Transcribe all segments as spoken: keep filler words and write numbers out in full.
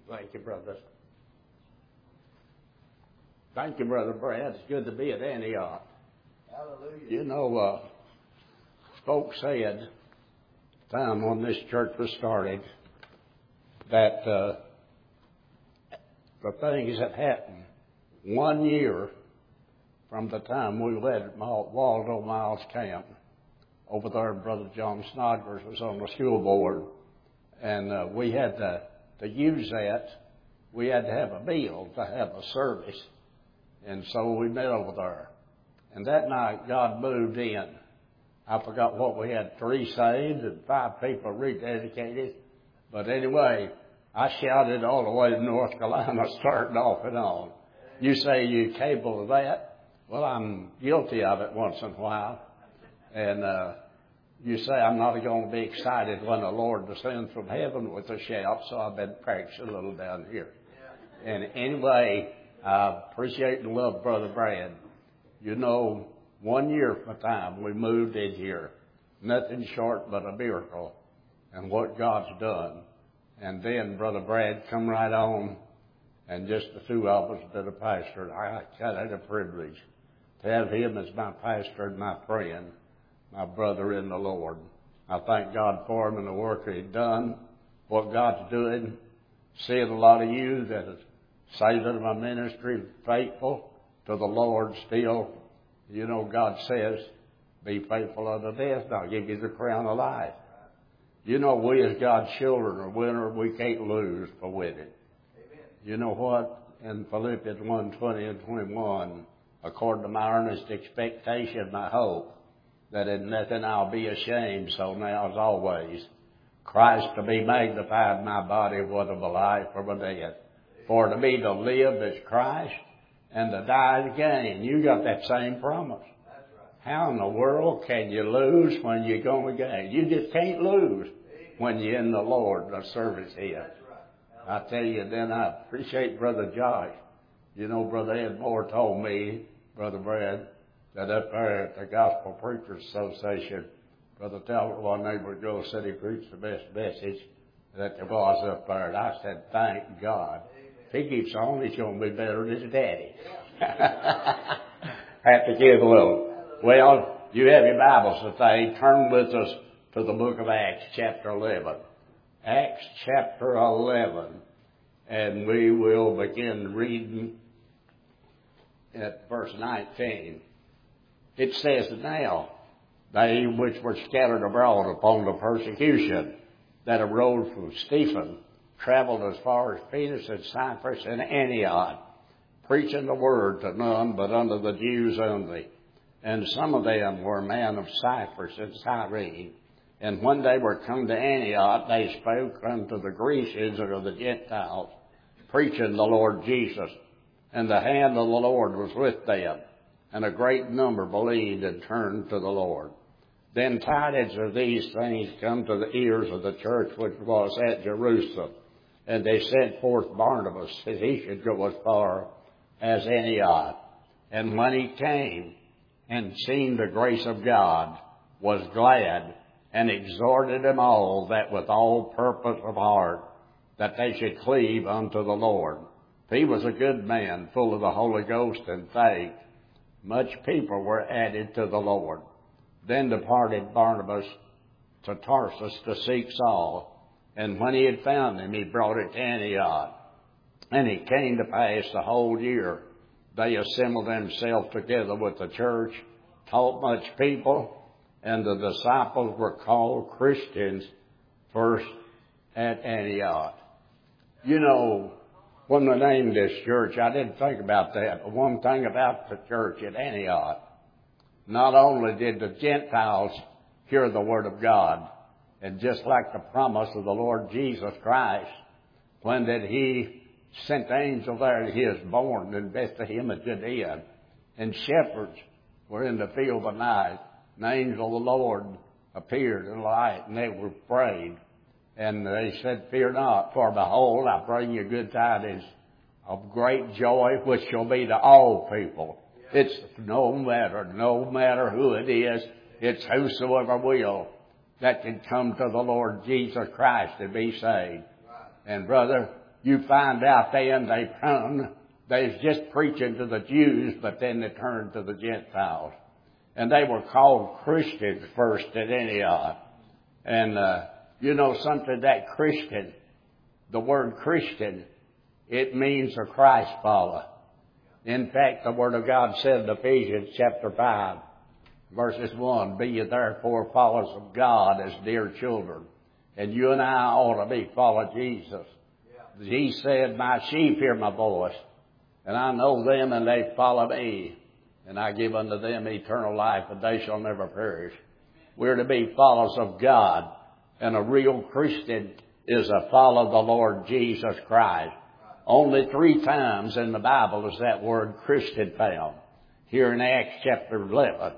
Thank you, brother. Thank you, Brother Brad. It's good to be at Antioch. Hallelujah. You know, uh, folks said, time when this church was started, that uh, the things that happened one year from the time we led Waldo Miles Camp over there, Brother John Snodgrass was on the school board, and uh, we had to, to use that. We had to have a meal to have a service, and so we met over there. And that night, God moved in. I forgot what we had, three saved and five people rededicated. But anyway, I shouted all the way to North Carolina, starting off and on. You say you're capable of that? Well, I'm guilty of it once in a while. And uh, you say I'm not going to be excited when the Lord descends from heaven with a shout, so I've been practicing a little down here. And anyway, I appreciate and love Brother Brad. You know, one year from the time we moved in here, nothing short but a miracle and what God's done. And then Brother Brad come right on, and just the two of us been a pastor. I had a privilege to have him as my pastor and my friend, my brother in the Lord. I thank God for him and the work that he's done, what God's doing. Seeing a lot of you that have saved in my ministry, faithful to the Lord still. You know, God says, be faithful unto death, and I'll give you the crown of life. You know, we as God's children are winners. We can't lose for winning. Amen. You know what? In Philippians one, twenty and twenty-one, according to my earnest expectation, my hope, that in nothing I'll be ashamed, so now as always, Christ to be magnified in my body, whether my life or my death. For to me to live is Christ, and to die is gain. You got that same promise. That's right. How in the world can you lose when you're going to gain? You just can't lose when you're in the Lord, the service here. Right. I tell you, then I appreciate Brother Josh. You know, Brother Ed Moore told me, Brother Brad, that up there at the Gospel Preachers Association, Brother Talbot, one neighbor Joe, said he preached the best message that there was up there. And I said, thank God. If he keeps on, he's going to be better than his daddy. Have to give a little. Well, you have your Bibles today. Turn with us to the book of Acts, chapter eleven. Acts, chapter eleven. And we will begin reading at verse nineteen. It says, now, they which were scattered abroad upon the persecution that arose from Stephen, traveled as far as Phoenix and Cyprus and Antioch, preaching the word to none but unto the Jews only. And some of them were men of Cyprus and Cyrene. And when they were come to Antioch, they spoke unto the Grecians and to the Gentiles, preaching the Lord Jesus. And the hand of the Lord was with them, and a great number believed and turned to the Lord. Then tidings of these things come to the ears of the church which was at Jerusalem. And they sent forth Barnabas, that he should go as far as Antioch. And when he came and seen the grace of God, was glad, and exhorted them all that with all purpose of heart, that they should cleave unto the Lord. He was a good man, full of the Holy Ghost and faith. Much people were added to the Lord. Then departed Barnabas to Tarsus to seek Saul. And when he had found him, he brought it to Antioch. And it came to pass the whole year, they assembled themselves together with the church, taught much people, and the disciples were called Christians first at Antioch. You know, when I named this church, I didn't think about that. But one thing about the church at Antioch, not only did the Gentiles hear the Word of God, and just like the promise of the Lord Jesus Christ, when that He sent the angel there, He was born in Bethlehem of Judea, and shepherds were in the field by night. The angel of the Lord appeared in light, and they were afraid. And they said, fear not, for behold, I bring you good tidings of great joy, which shall be to all people. It's no matter, no matter who it is, it's whosoever will that can come to the Lord Jesus Christ and be saved. And brother, you find out then they come, they was just preaching to the Jews, but then they turned to the Gentiles. And they were called Christians first at Antioch. And, uh, you know something, that Christian, the word Christian, it means a Christ follower. In fact, the Word of God said in Ephesians chapter five, verses one, be ye therefore followers of God as dear children. And you and I ought to be following Jesus. Yeah. He said, my sheep hear my voice, and I know them, and they follow me. And I give unto them eternal life, and they shall never perish. We're to be followers of God. And a real Christian is a follower of the Lord Jesus Christ. Only three times in the Bible is that word Christian found. Here in Acts chapter eleven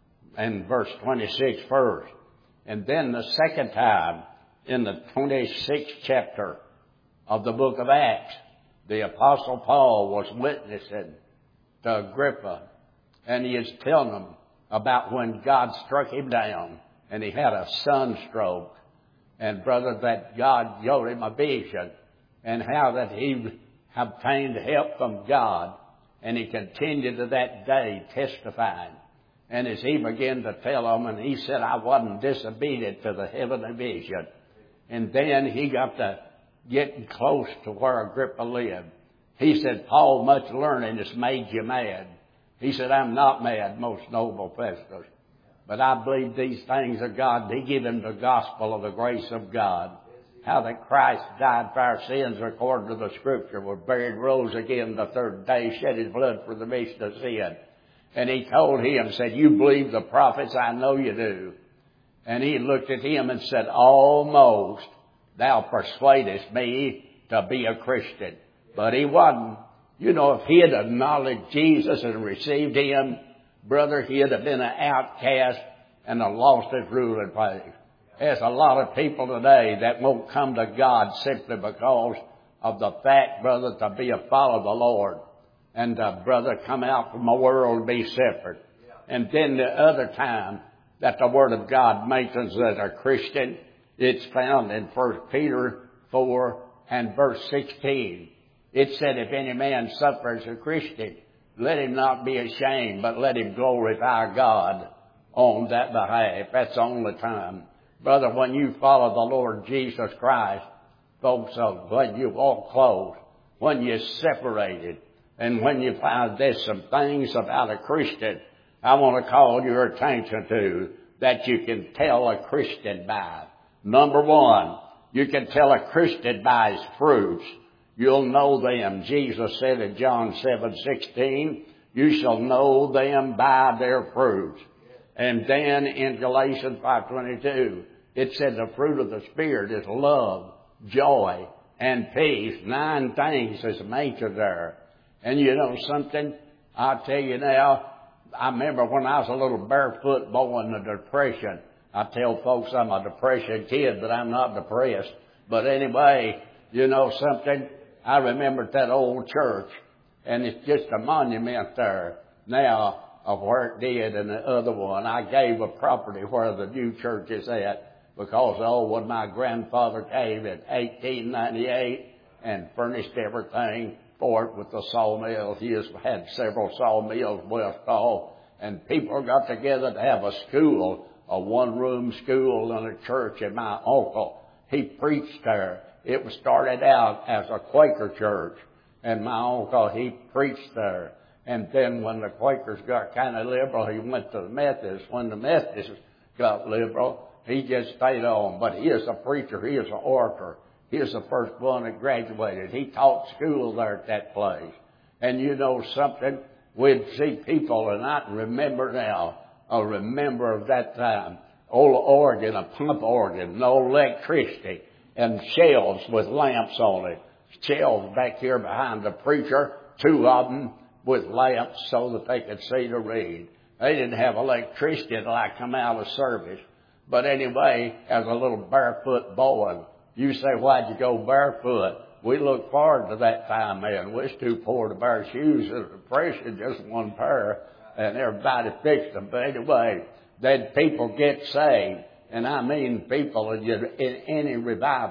and verse twenty-six first. And then the second time in the twenty-sixth chapter of the book of Acts, the Apostle Paul was witnessing to Agrippa. And he is telling them about when God struck him down and he had a sunstroke. And brother, that God showed him a vision and how that he obtained help from God. And he continued to that day testifying. And as he began to tell them, and he said, I wasn't disobedient to the heavenly vision. And then he got to getting close to where Agrippa lived. He said, Paul, much learning has made you mad. He said, I'm not mad, most noble Festus. But I believe these things of God. He gave him the gospel of the grace of God. How that Christ died for our sins according to the Scripture, was buried, rose again the third day, shed his blood for the remission of sin. And he told him, said, you believe the prophets? I know you do. And he looked at him and said, almost thou persuadest me to be a Christian. But he wasn't. You know, if he had acknowledged Jesus and received him, brother, he'd have been an outcast and have lost his ruling place. There's a lot of people today that won't come to God simply because of the fact, brother, to be a follower of the Lord. And, uh, brother, come out from the world and be separate. And then the other time that the Word of God mentions that a Christian, it's found in First Peter four and verse sixteen. It said, if any man suffer as a Christian, let him not be ashamed, but let him glorify God on that behalf. That's the only time. Brother, when you follow the Lord Jesus Christ, folks, when you walk close, when you're separated, and when you find there's some things about a Christian I want to call your attention to that you can tell a Christian by. Number one, you can tell a Christian by his fruits. You'll know them. Jesus said in John seven sixteen, you shall know them by their fruits. And then in Galatians five twenty-two, it said the fruit of the Spirit is love, joy, and peace. Nine things is mentioned there. And you know something? I'll tell you now, I remember when I was a little barefoot boy in the Depression. I tell folks I'm a Depression kid, but I'm not depressed. But anyway, you know something? I remember that old church, and it's just a monument there now of where it did and the other one. I gave a property where the new church is at because, oh, when my grandfather came in eighteen ninety-eight and furnished everything for it with the sawmill. He has had several sawmills, West Hall, and people got together to have a school, a one-room school and a church. And my uncle, he preached there. It was started out as a Quaker church, and my uncle, he preached there. And then when the Quakers got kind of liberal, he went to the Methodists. When the Methodists got liberal, he just stayed on. But he is a preacher. He is an orator. He is the first one that graduated. He taught school there at that place. And you know something? We'd see people, and I remember now, I remember of that time, old organ, a pump organ, no electricity, and shelves with lamps on it. Shelves back here behind the preacher, two of them with lamps so that they could see to read. They didn't have electricity until I come out of service. But anyway, as a little barefoot boy, you say, why'd you go barefoot? We look forward to that time, man. We're too poor to buy shoes at the depression, just one pair, and everybody fixed them. But anyway, then people get saved. And I mean people in any revival,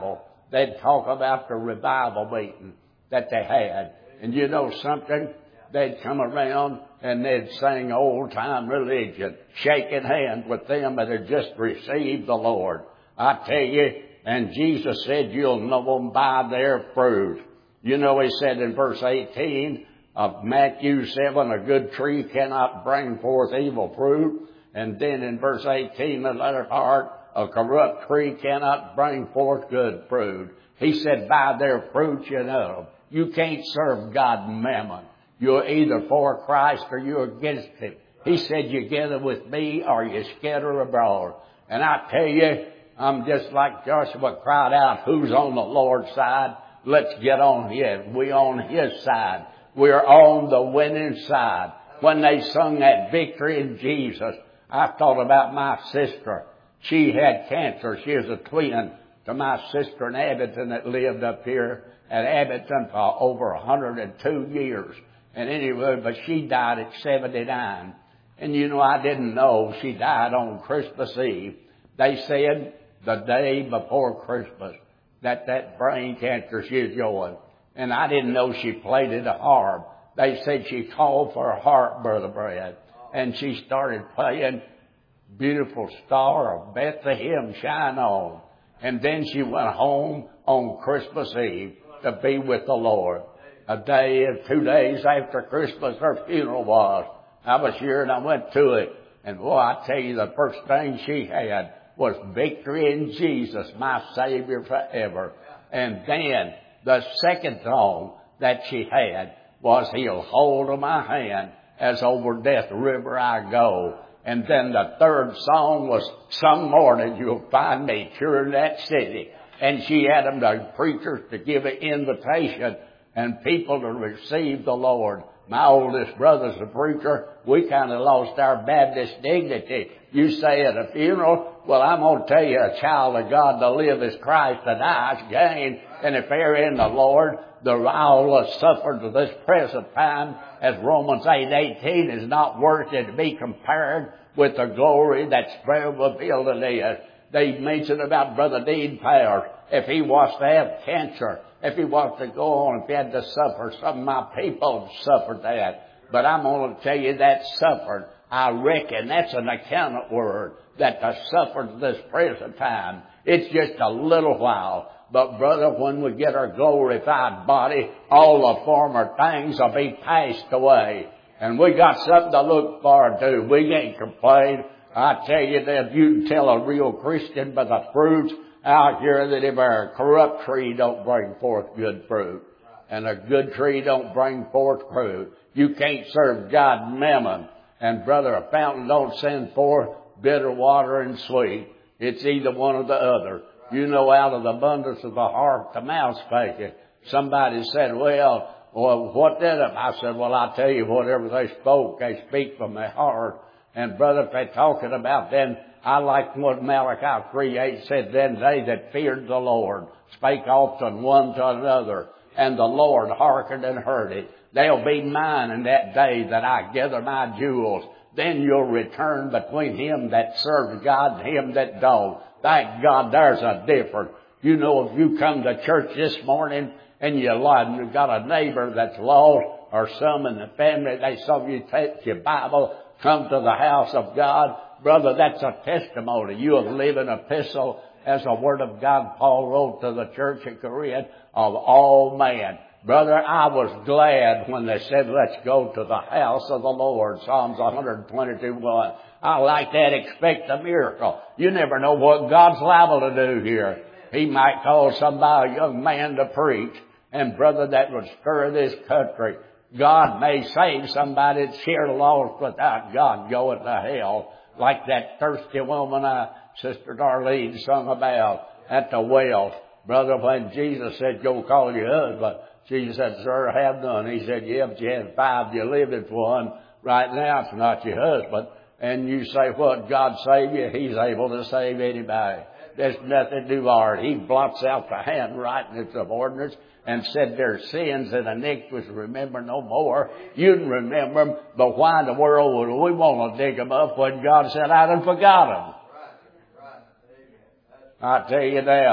they'd talk about the revival meeting that they had. And you know something? They'd come around and they'd sing old-time religion, shaking hands with them that had just received the Lord. I tell you, and Jesus said, you'll know them by their fruit. You know, he said in verse eighteen of Matthew seven, a good tree cannot bring forth evil fruit. And then in verse eighteen, the latter part, a corrupt tree cannot bring forth good fruit. He said, by their fruit you know. You can't serve God mammon. You're either for Christ or you're against him. He said, you gather with me or you scatter abroad. And I tell you, I'm just like Joshua cried out, who's on the Lord's side? Let's get on his. We're on his side. We're on the winning side. When they sung that victory in Jesus, I thought about my sister. She had cancer. She was a twin to my sister in Abington that lived up here at Abington for over one hundred two years. And anyway, but she died at seventy-nine. And you know, I didn't know she died on Christmas Eve. They said the day before Christmas that that brain cancer she was going. And I didn't know she played it a harp. They said she called for a harp, Brother Brad. And she started playing Beautiful Star of Bethlehem Shine On. And then she went home on Christmas Eve to be with the Lord. A day, two days after Christmas, her funeral was. I was here and I went to it. And boy, I tell you, the first thing she had was victory in Jesus, my Savior forever. And then the second song that she had was, He'll hold of my hand as over Death River I go. And then the third song was, some morning you'll find me curing that city. And she had them, the preachers, to give an invitation and people to receive the Lord. My oldest brother's a preacher. We kind of lost our Baptist dignity. You say at a funeral, well, I'm going to tell you, a child of God to live is Christ, to die is gain. And if they're in the Lord, the all have suffered to this present time, as Romans eight eighteen, is not worthy to be compared with the glory that's revealed in us. They mentioned about Brother Dean Powers. If he was to have cancer, if he was to go on, if he had to suffer, some of my people have suffered that. But I'm going to tell you that suffered, I reckon that's an accountant word, that the suffered this present time. It's just a little while. But brother, when we get our glorified body, all the former things will be passed away. And we got something to look forward to. We ain't complain. I tell you that you can tell a real Christian by the fruits out here that if a corrupt tree don't bring forth good fruit, and a good tree don't bring forth fruit, you can't serve God mammon. And brother, a fountain don't send forth bitter water and sweet. It's either one or the other. You know, out of the abundance of the heart, the mouth speaketh. Somebody said, well, well, what did it? I said, well, I tell you, whatever they spoke, they speak from their heart. And brother, if they're talking about then, I like what Malachi three eight said, then they that feared the Lord spake often one to another, and the Lord hearkened and heard it. They'll be mine in that day that I gather my jewels. Then you'll return between him that serves God and him that don't. Thank God there's a difference. You know, if you come to church this morning and you you've got a neighbor that's lost, or some in the family, they saw you take your Bible, come to the house of God, brother, that's a testimony. You have lived an epistle, as the Word of God Paul wrote to the church in Corinth, of all men. Brother, I was glad when they said, let's go to the house of the Lord, Psalms one twenty-two one. I like that, expect a miracle. You never know what God's liable to do here. He might call somebody, a young man, to preach, and brother, that would stir this country. God may save somebody that's here lost without God going to hell, like that thirsty woman uh, Sister Darlene sung about at the well. Brother, when Jesus said, go call your husband, Jesus said, sir, I have none. He said, yeah, but you had five, you lived with one. Right now, it's not your husband. And you say, what, God save you? He's able to save anybody. There's nothing to do hard. He blots out the handwriting of ordinance and said their sins and iniquities remember no more. You can remember them, but why in the world would we want to dig them up when God said, I done forgot them? I tell you now,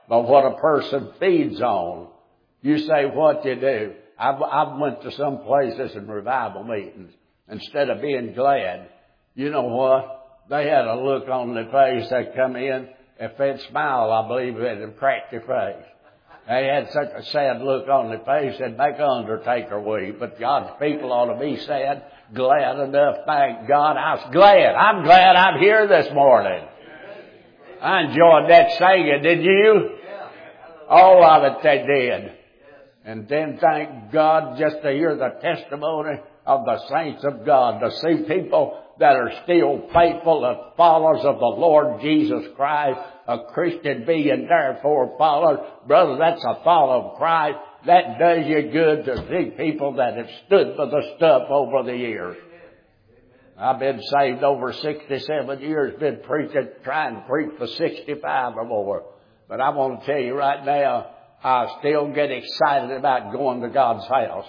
but what a person feeds on. You say what you do. I've, I've went to some places in revival meetings. Instead of being glad, you know what? They had a look on their face. They come in. If they'd smile, I believe they'd have cracked their face. They had such a sad look on their face, they'd make an undertaker weep. But God's people ought to be sad, glad enough. Thank God. I was glad. I'm glad I'm here this morning. I enjoyed that singing, did you? All of it they did. And then thank God just to hear the testimony of the saints of God, to see people that are still faithful as followers of the Lord Jesus Christ, a Christian being therefore followed. Brother, that's a follow of Christ. That does you good to see people that have stood for the stuff over the years. I've been saved over sixty-seven years, been preaching, trying to preach for sixty-five or more. But I want to tell you right now, I still get excited about going to God's house.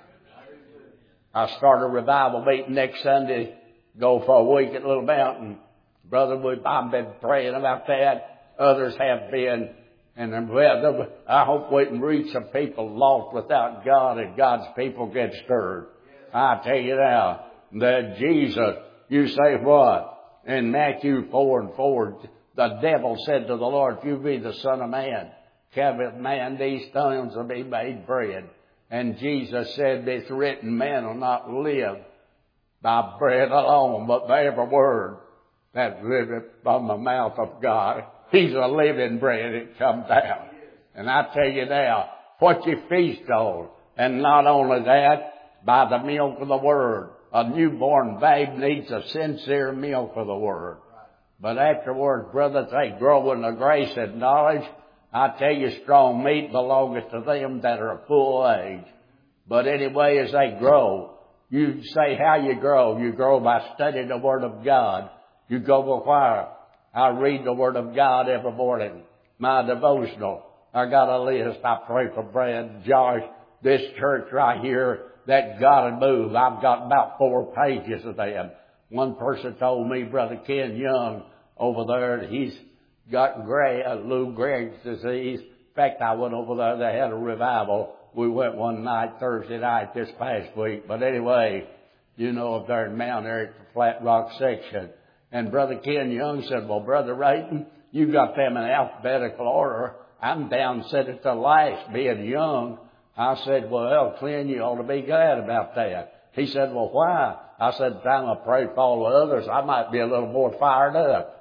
I start a revival meeting next Sunday, go for a week at Little Mountain. Brother, I've been praying about that. Others have been. And I hope we can reach some people lost without God and God's people get stirred. I tell you now, that Jesus, you say what? In Matthew four and four, the devil said to the Lord, if you be the Son of Man, command these stones will be made bread. And Jesus said, it's written, man will not live by bread alone, but by every word that liveth from the mouth of God. He's a living bread that comes down. And I tell you now, what you feast on, and not only that, by the milk of the Word. A newborn babe needs a sincere milk of the Word. But afterwards, brothers, they grow in the grace and knowledge. I tell you, strong meat belongeth to them that are full age. But anyway, as they grow, you say how you grow. You grow by studying the Word of God. You go to choir. I read the Word of God every morning. My devotional. I got a list. I pray for Brad, Josh, this church right here, that God would move. I've got about four pages of them. One person told me, Brother Ken Young over there, he's got Gray, uh, Lou Gehrig's disease. In fact, I went over there. They had a revival. We went one night, Thursday night, this past week. But anyway, you know, up there in Mount Airy, the Flat Rock section. And Brother Ken Young said, well, Brother Rayton, you got them in alphabetical order. I'm down set at the last, being young. I said, well, Clint, you ought to be glad about that. He said, well, why? I said, time I pray for all the others, I might be a little more fired up.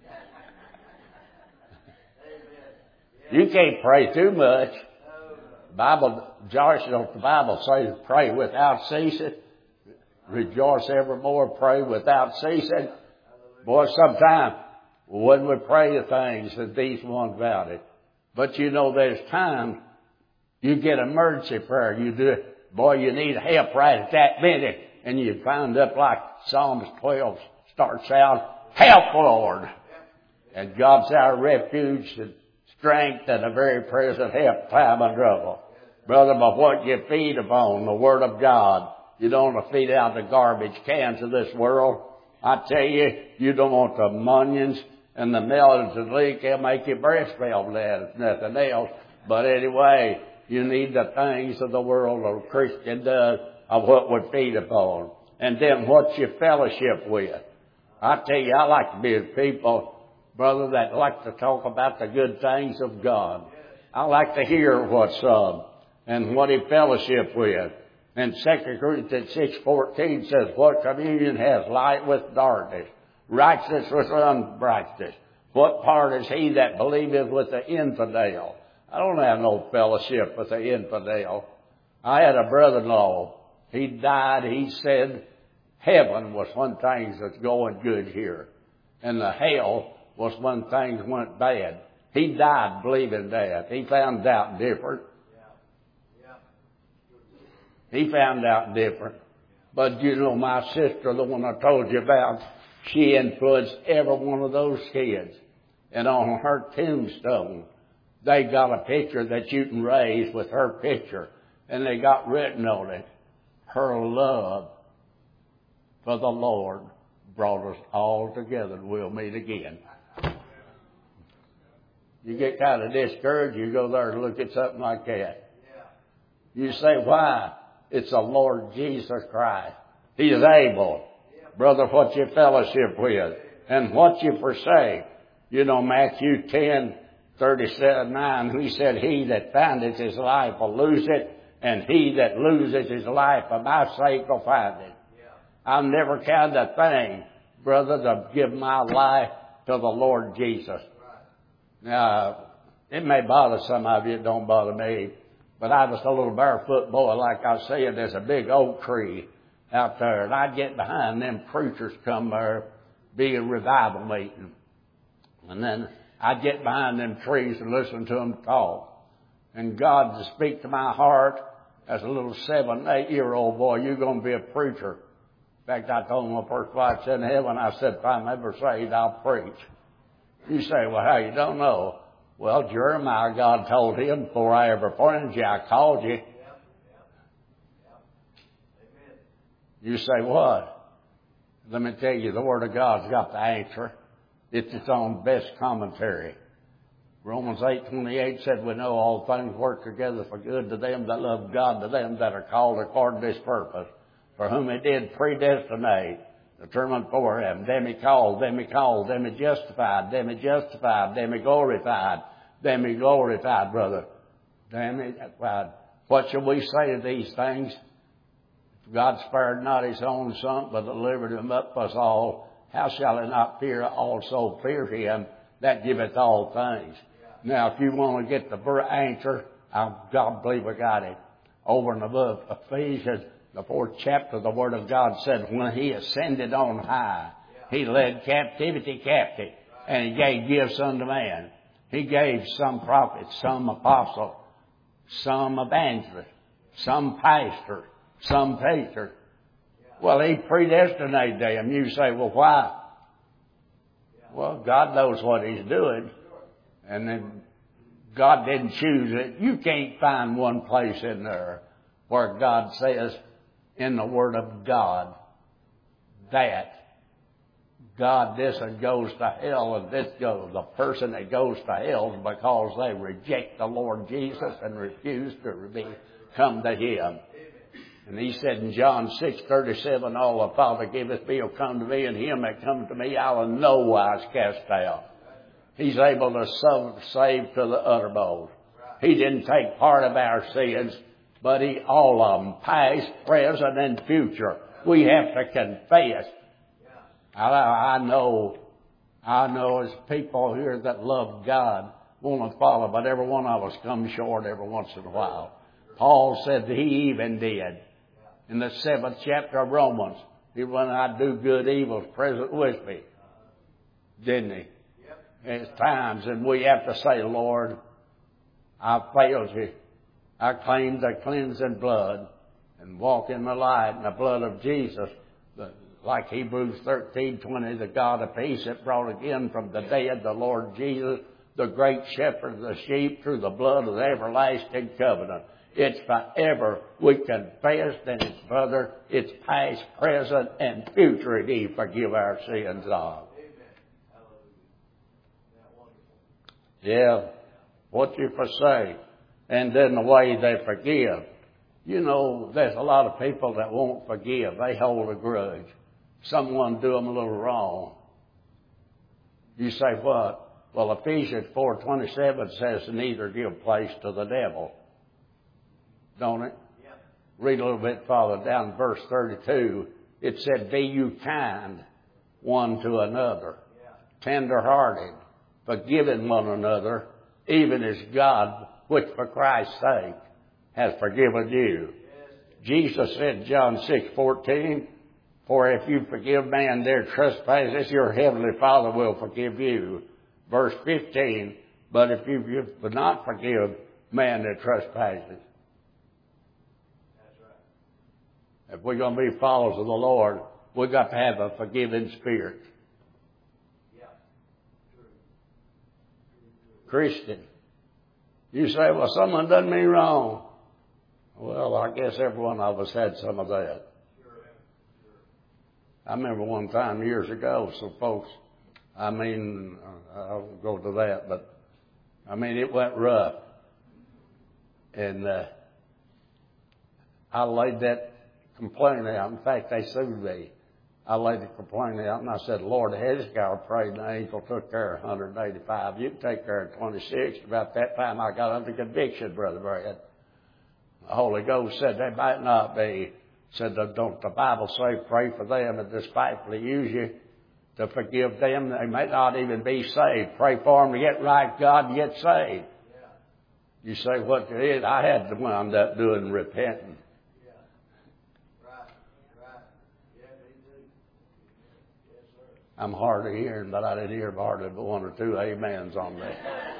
You can't pray too much. Bible, Josh, you know, the Bible says pray without ceasing. Rejoice evermore, pray without ceasing. Boy, sometimes when we pray the things that these ones about it. But you know, there's times you get emergency prayer. You do it. Boy, you need help right at that minute. And you find up like Psalms twelve starts out, help, Lord. And God's our refuge and strength and a very present help time of trouble. Brother, but what you feed upon, the Word of God. You don't want to feed out the garbage cans of this world. I tell you, you don't want the munions and the melons and leak. They'll make your breast smell bad, if nothing else. But anyway, you need the things of the world a Christian does of what would feed upon. And then what you fellowship with. I tell you, I like to be with people, brother, that like to talk about the good things of God. I like to hear what's up and what he fellowship with. And Second Corinthians six fourteen says, what communion has light with darkness, righteousness with unrighteousness? What part is he that believeth with the infidel? I don't have no fellowship with the infidel. I had a brother-in-law. He died. He said heaven was when things was going good here. And the hell was when things went bad. He died believing that. He found out different. He found out different. But you know, my sister, the one I told you about, she influenced every one of those kids. And on her tombstone, they got a picture that you can raise with her picture. And they got written on it, her love for the Lord brought us all together and we'll meet again. You get kind of discouraged, you go there and look at something like that. You say, why? It's the Lord Jesus Christ. He is able. Brother, what you fellowship with and what you forsake. You know, Matthew ten, thirty-seven, nine, he said, he that findeth his life will lose it, and he that loses his life for my sake will find it. I've never counted a thing, brother, to give my life to the Lord Jesus. Now, it may bother some of you, it don't bother me. But I was a little barefoot boy, like I said, there's a big oak tree out there, and I'd get behind them preachers come there, be a revival meeting. And then I'd get behind them trees and listen to them talk. And God to speak to my heart as a little seven, eight-year-old boy, you're going to be a preacher. In fact, I told my first wife's in heaven, I said, if I'm ever saved, I'll preach. You say, well, how you don't know? Well, Jeremiah, God told him, before I ever appointed you, I called you. You say, what? Let me tell you, the Word of God's got the answer. It's its own best commentary. Romans eight twenty-eight said, we know all things work together for good to them that love God, to them that are called according to His purpose, for whom He did predestinate, determined for Him. Them He called, them He called, them He justified, them He justified, them He glorified, them He glorified, brother. Them He glorified. What shall we say to these things? God spared not His own Son, but delivered Him up for us all. How shall He not fear also fear Him that giveth all things? Now, if you want to get the answer, I God believe we got it. Over and above Ephesians, the fourth chapter, the Word of God said, when He ascended on high, He led captivity captive, and He gave gifts unto man. He gave some prophets, some apostles, some evangelists, some pastors, some teachers. Well, He predestinated them. You say, well, why? Well, God knows what He's doing. And then God didn't choose it. You can't find one place in there where God says in the Word of God that God, this one goes to hell and this goes. The person that goes to hell is because they reject the Lord Jesus and refuse to be, come to Him. And He said in John six thirty-seven, all the Father giveth me will come to me, and him that comes to me I will in no wise cast out. He's able to save to the uttermost. He didn't take part of our sins, but He, all of them, past, present, and future. We have to confess. I, I know, I know as people here that love God want to follow, but every one of us comes short every once in a while. Paul said that he even did. In the seventh chapter of Romans, he when I do good, evil's present with me. Didn't he? There's times, and we have to say, Lord, I failed You. I claim the cleansing blood and walk in the light and the blood of Jesus. Like Hebrews thirteen twenty, the God of peace that brought again from the dead the Lord Jesus, the great shepherd of the sheep, through the blood of the everlasting covenant. It's forever. We confess that it's, brother, it's past, present, and future, and He forgive our sins of. Yeah, what you forsake, and then the way they forgive. You know, there's a lot of people that won't forgive. They hold a grudge. Someone do them a little wrong. You say what? Well, Ephesians four twenty-seven says neither give place to the devil. Don't it? Yeah. Read a little bit farther down, verse thirty-two. It said, be you kind one to another, yeah. Tender-hearted, forgiving one another, even as God, which for Christ's sake has forgiven you. Yes. Jesus said, John six fourteen, for if you forgive man their trespasses, your heavenly Father will forgive you. Verse fifteen, but if you, you would not forgive man their trespasses. If we're going to be followers of the Lord, we've got to have a forgiving spirit. Yeah. Christian. You say, well, someone done me wrong. Well, I guess every one of us had some of that. Sure. Sure. I remember one time years ago, some folks, I mean, I won't go to that, but I mean, it went rough. And uh, I laid that complaint out. In fact, they sued me. I laid the complaint out, and I said, Lord, Hezekiah prayed, and the angel took care of one hundred eighty-five. You can take care of twenty-six. About that time, I got under conviction, Brother Brad. The Holy Ghost said they might not be. Said, don't the Bible say pray for them that despitefully use you to forgive them? They may not even be saved. Pray for them to get right, God, and get saved. Yeah. You say what you did? I had to wind up doing repenting. Yeah. Right, right. Yeah, me too. Yes, sir. I'm hard of hearing, but I didn't hear hardly but one or two amens on that.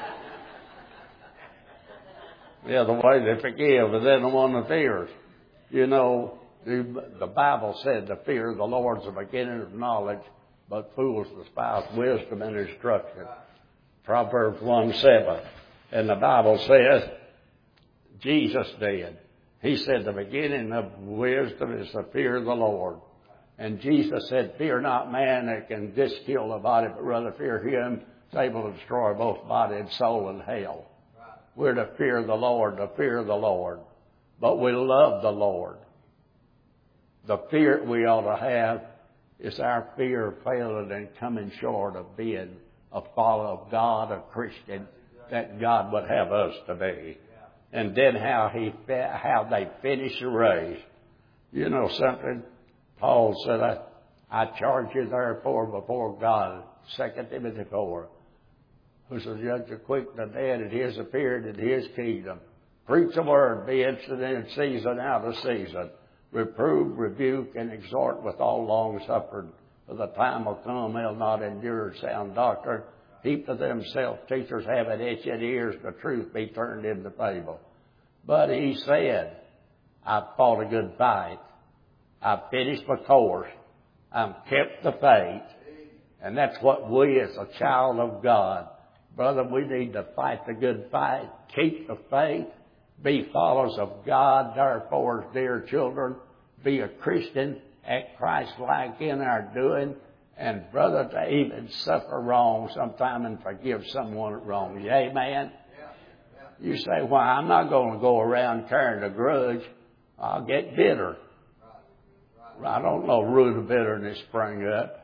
Yeah, the way they forgive is then the one that fears. You know, the, the Bible said the fear of the Lord is the beginning of knowledge, but fools despise wisdom and instruction. Proverbs one seven. And the Bible says, Jesus did. He said the beginning of wisdom is the fear of the Lord. And Jesus said, fear not man that can just kill the body, but rather fear him that's able to destroy both body and soul in hell. We're to fear the Lord, to fear the Lord. But we love the Lord. The fear we ought to have is our fear of failing and coming short of being a follower of God, a Christian, that God would have us to be. And then how he, how they finish the race. You know something? Paul said, I, I charge you therefore before God, Second Timothy four, who's the judge of quick and the dead, and his appeared in his kingdom. Preach the word, be instant in season, out of season. Reprove, rebuke, and exhort with all long suffering. For the time will come, they'll not endure sound doctrine. Heap to themselves teachers having itching ears, the truth be turned into fable. But he said, I've fought a good fight. I've finished my course. I've kept the faith. And that's what we as a child of God, brother, we need to fight the good fight, keep the faith, be followers of God, therefore, dear children, be a Christian, act Christ-like in our doing, and brother, to even suffer wrong sometime and forgive someone that wronged you. Amen? Yeah, yeah. You say, well, I'm not going to go around carrying a grudge. I'll get bitter. Right. Right. I don't know root of bitterness spring up.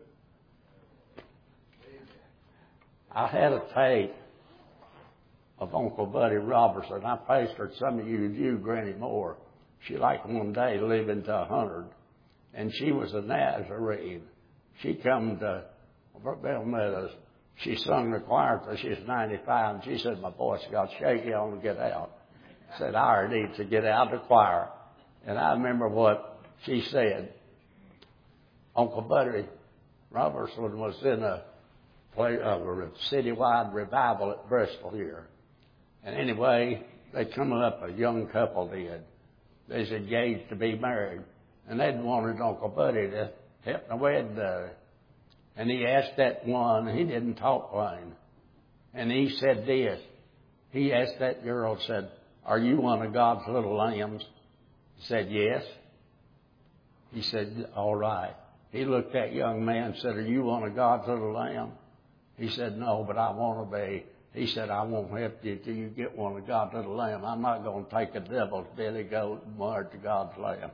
I had a tape of Uncle Buddy Robertson. I pastored some of you knew Granny Moore. She liked one day living to a hundred, and she was a Nazarene. She come to Bell Meadows. She sung the choir till she was ninety-five, and she said, my voice got shaky, I want to get out. I said, I already need to get out of the choir. And I remember what she said. Uncle Buddy Robertson was in a play of a citywide revival at Bristol here. And anyway, they come up, a young couple did. They was engaged to be married. And they'd wanted Uncle Buddy to help the wedding. Uh, and he asked that one, he didn't talk plain. And he said this. He asked that girl, said, are you one of God's little lambs? He said, yes. He said, all right. He looked at that young man and said, are you one of God's little lambs? He said, no, but I want to be. He said, I won't help you till you get one of God's little lamb. I'm not going to take a devil's belly goat and marry to God's lamb.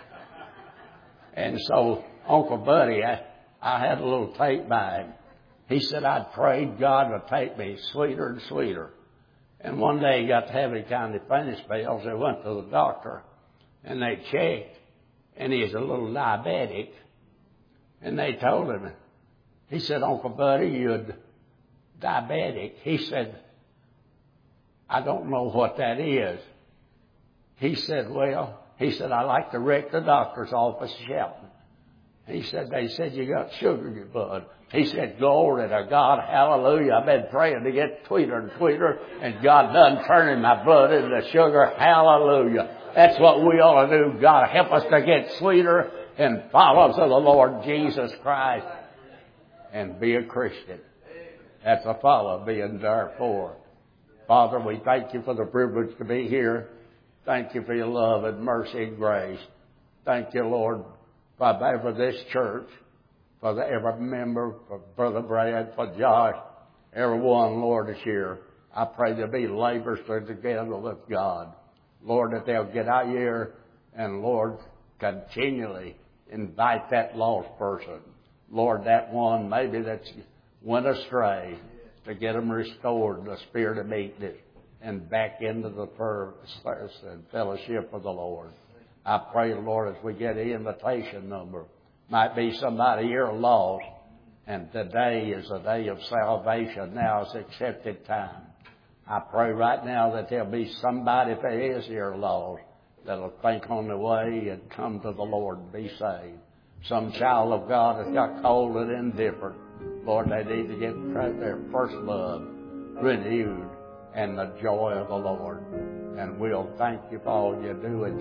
And so Uncle Buddy, I, I had a little tape by him. He said, I'd prayed God would take me sweeter and sweeter. And one day he got to having kind of funny spells. They went to the doctor and they checked, and he's a little diabetic. And they told him, he said, Uncle Buddy, you're diabetic. He said, I don't know what that is. He said, well, he said, I like to wreck the doctor's office shouting. He said, they said you got sugar in your blood. He said, glory to God, hallelujah. I've been praying to get sweeter and sweeter, and God done turning my blood into sugar. Hallelujah. That's what we ought to do. God, help us to get sweeter and follow us of the Lord Jesus Christ and be a Christian. That's a follow, being therefore. Father, we thank you for the privilege to be here. Thank you for your love and mercy and grace. Thank you, Lord, for, for this church, for the, every member, for Brother Brad, for Josh, everyone, Lord, is here. I pray there'll be laborers together with God. Lord, that they'll get out here and, Lord, continually invite that lost person. Lord, that one maybe that's went astray, to get them restored, the spirit of meekness, and back into the service and fellowship of the Lord. I pray, Lord, as we get the invitation number, might be somebody here lost, and today is a day of salvation. Now is accepted time. I pray right now that there'll be somebody, if there is here lost, that'll think on the way and come to the Lord and be saved. Some child of God has got cold and indifferent. Lord, they need to get their first love renewed and the joy of the Lord. And we'll thank you for all you do in